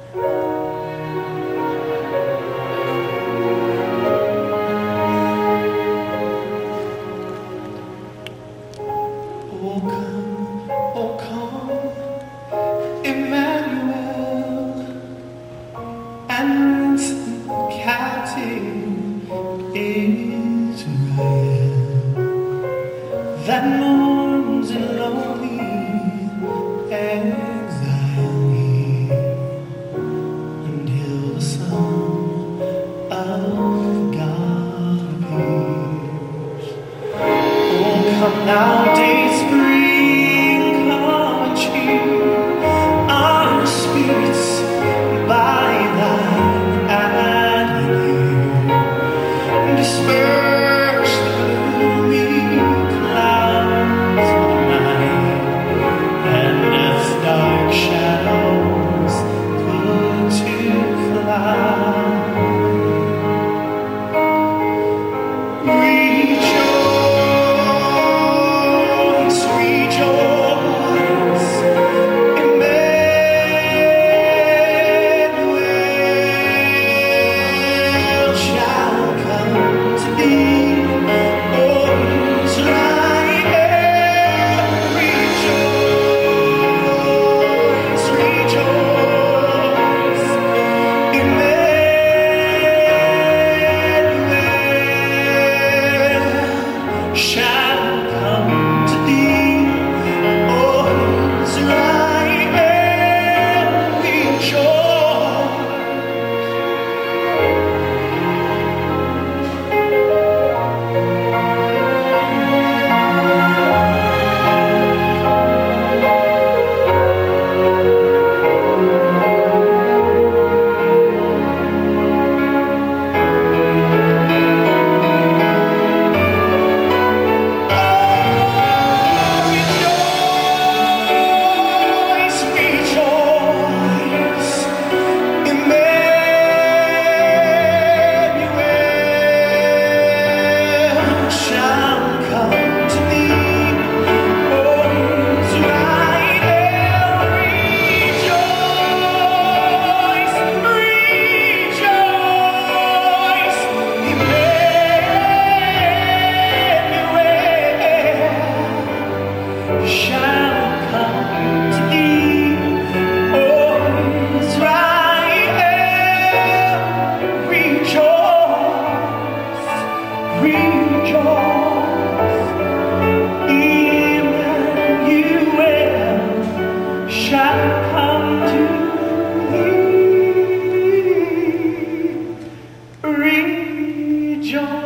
Oh come, Emmanuel, and ransom captive Israel that mourns in lonely exile here until the Son of God appears. Oh, come now, day spring, come and cheer our spirits by thine advent here. Disperse the gloomy clouds of night, and death's dark shadows put to flight. Rejoice, rejoice, Emmanuel shall come to thee. O Israel, rejoice, rejoice, Emmanuel shall come to thee. O Israel, rejoice. Rejoice, rejoice, Emmanuel shall come to thee. O Israel, rejoice, rejoice, Emmanuel shall come to thee. O Israel, rejoice, rejoice, Emmanuel shall come to thee. Rejoice.